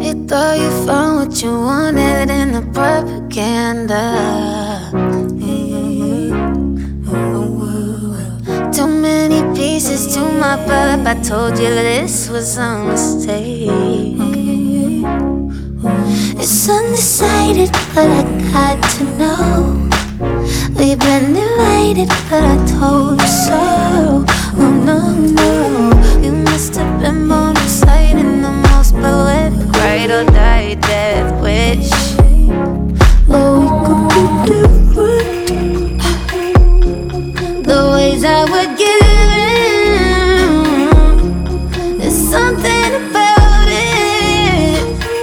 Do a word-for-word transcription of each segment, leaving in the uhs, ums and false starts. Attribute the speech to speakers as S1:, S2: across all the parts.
S1: You thought you found what you wanted in the propaganda. Too many pieces to my puzzle. I told you this was a mistake. It's undecided, but I got to know. We've been divided, but I told you so. Oh no, no, you must have been born inside in the most poetic ride or die death wish. Oh, we could be different. The ways I would give, there's something about it.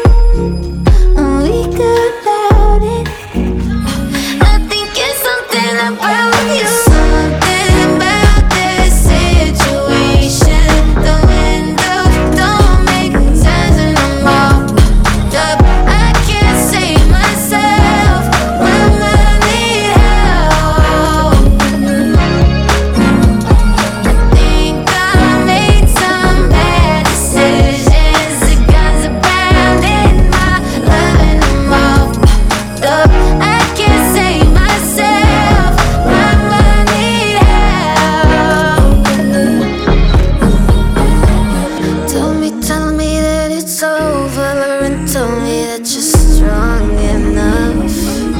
S1: We could doubt it. I think it's something about you. Something about this situation. The windows don't make sense and I'm all up. I can't save myself. Mama need help. I think I made some bad decisions. The guns are pounding my love and I'm all up. I can't save myself. Mama need help. Tell me, tell me that it's over, and tell me that you're strong enough.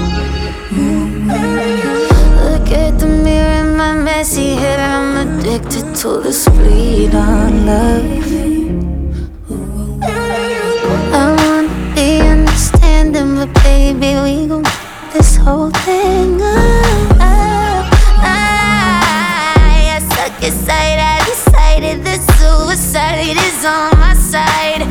S1: Look at the mirror in my messy head. I'm addicted to the speed on love. I wanna be understanding, but baby, we gon' get this whole thing up. I, I suck aside, I decided that suicide is on my side.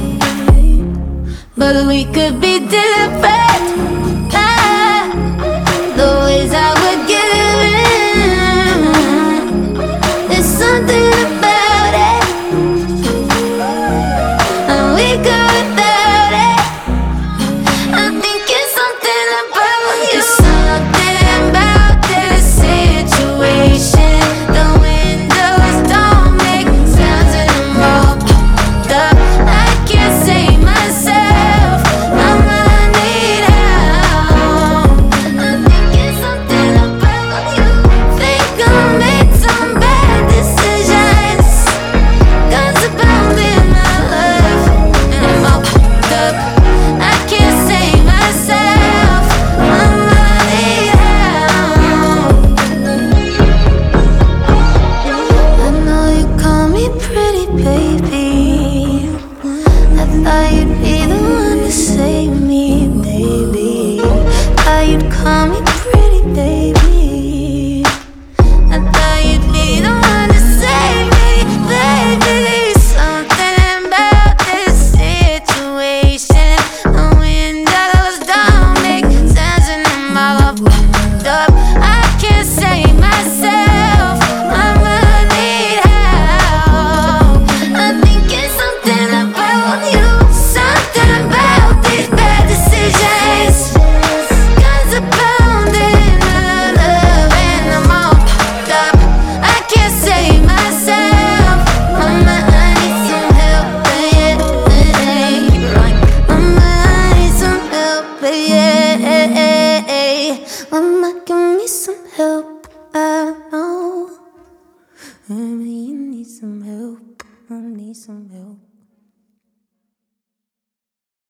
S1: But we could be different. Ah, the ways I would give, there's something about it. And we go without it. I think it's something about you. Something about this situation. The windows don't make sounds and I'm roped up. I can't save myself. Mama need help. I think it's something about you. Think I made some bad decisions. Guns are pounding my life and I'm all up. I can't save myself. Mama need help. I know you call me pretty, baby. I thought you'd be the one to save me, baby. Thought you'd call me